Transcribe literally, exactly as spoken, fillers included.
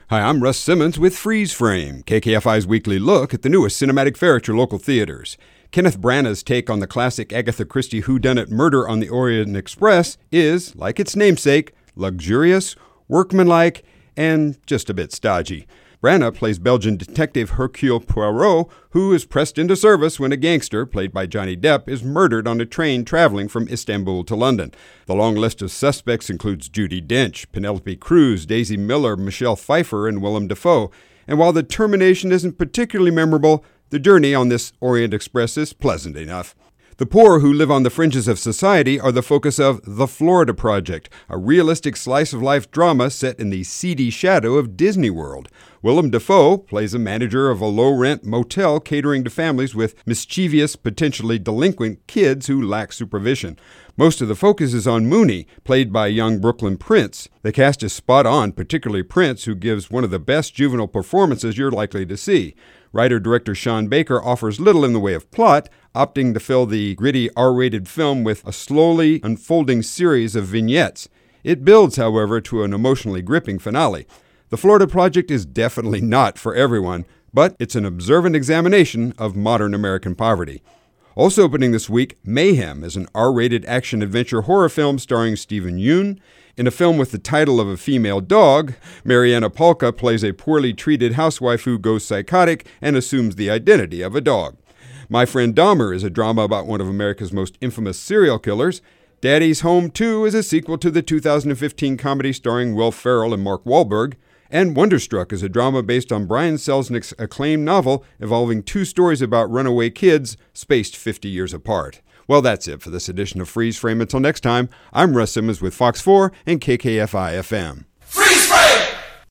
Hi, I'm Russ Simmons with Freeze Frame, K K F I's weekly look at the newest cinematic fare at your local theaters. Kenneth Branagh's take on the classic Agatha Christie whodunit Murder on the Orient Express is, like its namesake, luxurious, workmanlike, and just a bit stodgy. Branagh plays Belgian detective Hercule Poirot, who is pressed into service when a gangster, played by Johnny Depp, is murdered on a train traveling from Istanbul to London. The long list of suspects includes Judi Dench, Penelope Cruz, Daisy Miller, Michelle Pfeiffer, and Willem Dafoe. And while the termination isn't particularly memorable, the journey on this Orient Express is pleasant enough. The poor who live on the fringes of society are the focus of The Florida Project, a realistic slice-of-life drama set in the seedy shadow of Disney World. Willem Dafoe plays a manager of a low-rent motel catering to families with mischievous, potentially delinquent kids who lack supervision. Most of the focus is on Mooney, played by young Brooklyn Prince. The cast is spot on, particularly Prince, who gives one of the best juvenile performances you're likely to see. Writer-director Sean Baker offers little in the way of plot, opting to fill the gritty R-rated film with a slowly unfolding series of vignettes. It builds, however, to an emotionally gripping finale. The Florida Project is definitely not for everyone, but it's an observant examination of modern American poverty. Also opening this week, Mayhem is an R-rated action-adventure horror film starring Stephen Yeun. In a film with the title of a female dog, Mariana Polka plays a poorly treated housewife who goes psychotic and assumes the identity of a dog. My Friend Dahmer is a drama about one of America's most infamous serial killers. Daddy's Home two is a sequel to the two thousand fifteen comedy starring Will Ferrell and Mark Wahlberg. And Wonderstruck is a drama based on Brian Selznick's acclaimed novel involving two stories about runaway kids spaced fifty years apart. Well, that's it for this edition of Freeze Frame. Until next time, I'm Russ Simmons with Fox four and K K F I F M. Freeze Frame!